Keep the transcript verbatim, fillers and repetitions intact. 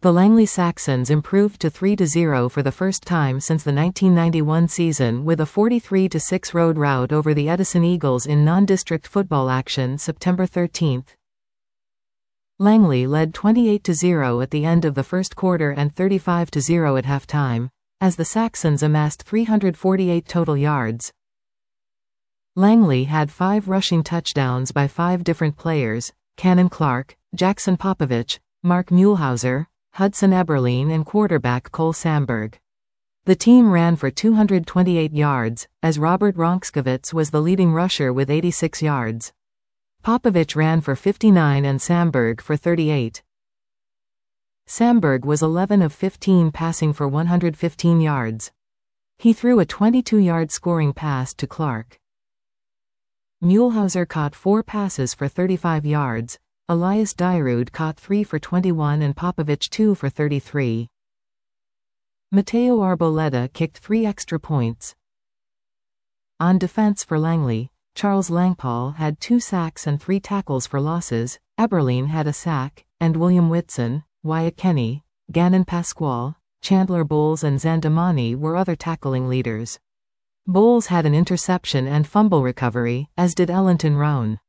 The Langley Saxons improved to three to zero for the first time since the nineteen ninety-one season with a forty-three to six road rout over the Edison Eagles in non-district football action September thirteenth. Langley led twenty-eight to zero at the end of the first quarter and thirty-five to zero at halftime, as the Saxons amassed three hundred forty-eight total yards. Langley had five rushing touchdowns by five different players: Cannon Clark, Jackson Popovich, Mark Muehlhauser, Hudson Eberlein and quarterback Cole Samberg. The team ran for two hundred twenty-eight yards, as Robert Ronkskovitz was the leading rusher with eighty-six yards. Popovich ran for fifty-nine and Samberg for thirty-eight. Samberg was eleven of fifteen passing for one hundred fifteen yards. He threw a twenty-two-yard scoring pass to Clark. Muehlhauser caught four passes for thirty-five yards. Elias Dyrud caught three for twenty-one and Popovich two for thirty-three. Mateo Arboleda kicked three extra points. On defense for Langley, Charles Langpaul had two sacks and three tackles for losses, Eberlein had a sack, and William Whitson, Wyatt Kenny, Gannon Pasquale, Chandler Bowles and Zandamani were other tackling leaders. Bowles had an interception and fumble recovery, as did Ellington Roan.